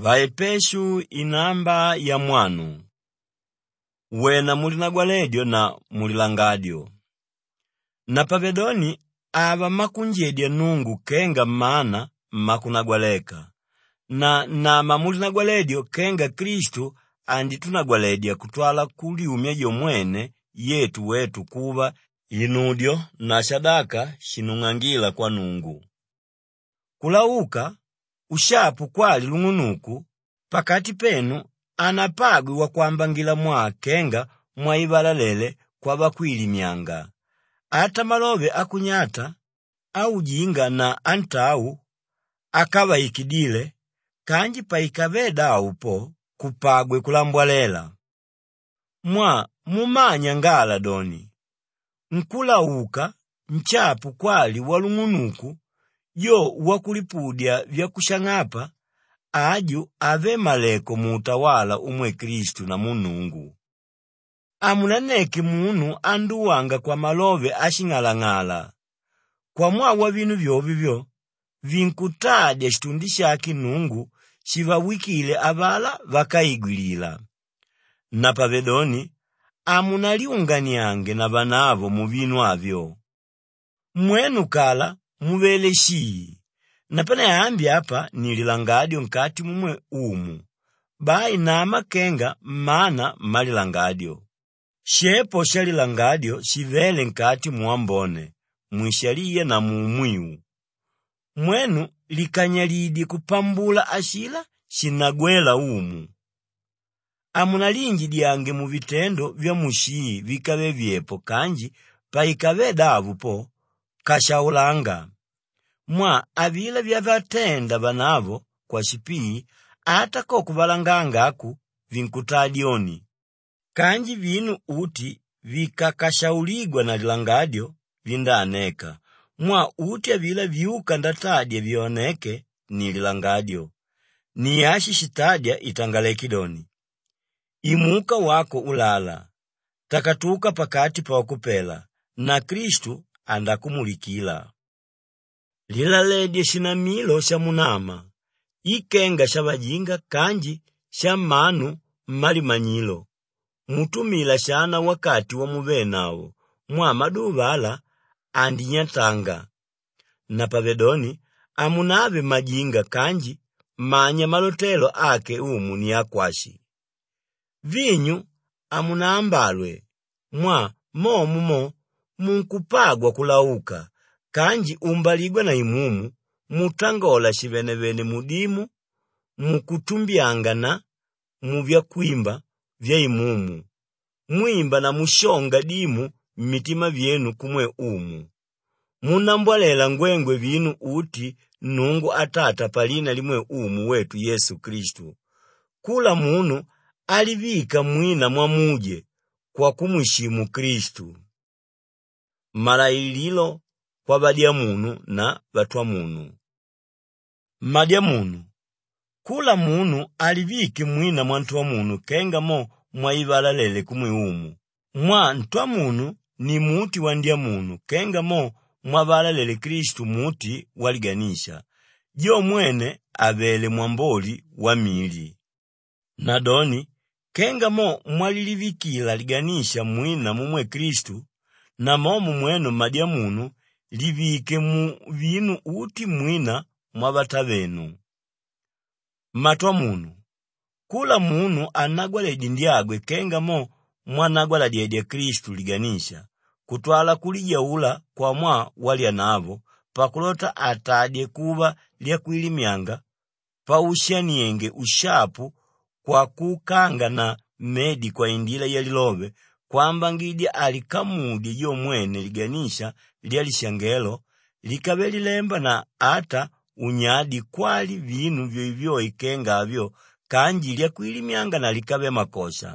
Vaepeshu inamba ya mwanu. Wena mulinagwaledyo na mulilangadyo. Na pavedoni ava makunjedya nungu kenga mana makunagwaleka. Na mulinagwaledyo kenga Kristu anditunagwaledya kutwala kuliumya yomwene yetu wetu kuva inudyo na shadaka shinung'angila kwa nungu. Kulauka ushapu kwali lung'unuku pakati penu anapagwi wa kwambangila kenga mwaivalalele kwa bakwilimyanga. Ata malove akunyata au jinga na antau akava ikidile kanji paikaveda aupo kupagwe kulambwalela. Mumanya ngala doni nkulauka nchapu kwali walung'unuku yo wakulipudya vya kushang'apa aju ave maleko muutawala umwe Kristu na munungu. Amunaneke munu anduwanga kwa malove ashing'alang'ala. Kwa mwawa vinu vyovivyo vinkutadya shitundi shaki nungu shivawikile avala vakaigwilila. Na pavedoni amunaliunganyange na banavo mu vinu avyo. Mwenu kala muveleshi. Napana yambi hapa nililangadyo nkati mumwe umu. Bai nama kenga mana malilangadyo. Shepo shalilangadyo shivele nkati muambone, mwishaliye na muumwiu. Mwenu likanyalidi kupambula ashila shinagwela umu. Amunalingi diange mu vitendo vya mushii vikave vyepo kanji paikave davupo kashaulanga. Avila vya vatenda banavo kwa shipii ata kokuvalangangaku vinkutadioni. Kanji vinu uti vikakashauligwa na lilangadyo vindaneka. Uti avila viuka ndatadya vioneke ni lilangadyo. Ni yashi shitadya itangalekidoni. Imuka wako ulala. Takatuka pakati pa wakupela. Na Kristu andakumulikila. Lilaledye shinamilo sha munama. Ikenga shabajinga kanji sha manu malimanyilo. Mutumila shana wakati wa muvenawo. Maduvala andinyatanga. Na pavedoni amunave majinga kanji manya malotelo ake umu ni akwashi. Vinyu amunambalwe. Momumo munkupagwa kulauka. Kanji umbaligwa na imumu mutangola shivenevene mudimu mukutumbyanga na muvya kwimba vya imumu. Mwimba na mushonga dimu mitima vyenu kumwe umu. Munambwalela ngwengwe vinu uti nungu atata palina limwe umu wetu Yesu Kristu. Kula munu alivika mwina mwamuje kwa kumwishimu Kristu. Malaililo kwa badia munu na batwa munu. Madia munu. Kula munu aliviki mwina mwantua munu kenga mo mwaivalalele kumwe umu. Ntwa munu ni muti wandia munu kenga mo mwavalalele Kristu muti waliganisha. Jo mwene avele mwamboli wa mili. Nadoni kenga mo mwalilivikila liganisha mwina mumwe Kristu na momu mwenu madia munu livike mu vinu uti mwina mwabatavenu. Matwa munu. Kula munu anagwaledi ndiagwe kenga mo mwanagwala diedye Kristu liganisha. Kutwala kulijaula kwa walya navo pakulota atadye kuva lya kwilimyanga pa ushanienge ushapu kwa kukanga na medi kwa indila ya lilove kwamba ngidya alikamudi yo mwene liganisha lya lishangelo likabe lilemba na ata unyadi kwali vinu vyo ikenga avyo kanji lya kwilimyanga na likabe makosha.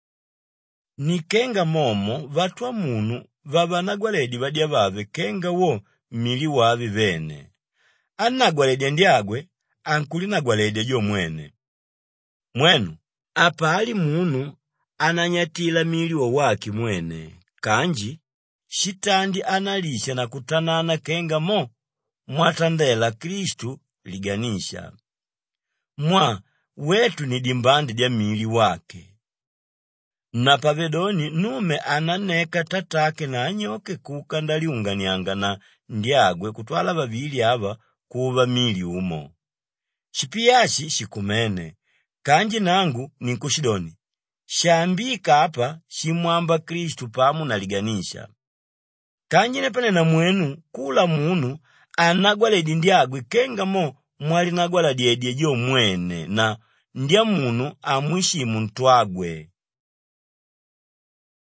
Nikenga momo vatwa munu vabanagwaledi badya bave kenga wo mili wavi vene. Anagwaledi ndiagwe ankulinagwaledi jo mwene. Mwenu apali munu ananyatila mili waki mwene kanji shitandi analisha na kutanana kenga mo mwatandela Kristu liganisha. wetu ni dimbandi dia mili wake. Na pavedoni nume ananeka tatake na anyoke kuka ndaliunganianga na ndiagwe kutwala vavili ava kuva mili umo. Chipiyachi shikumene, kanji nangu ninkushidoni, shambika apa shimwamba Kristu pamu naliganisha. Kanji nepene na mwenu kula munu anagwaledi ndiagwe kenga mo mwali nagwala diedie jo mwene na ndia munu amwishimu ntwagwe.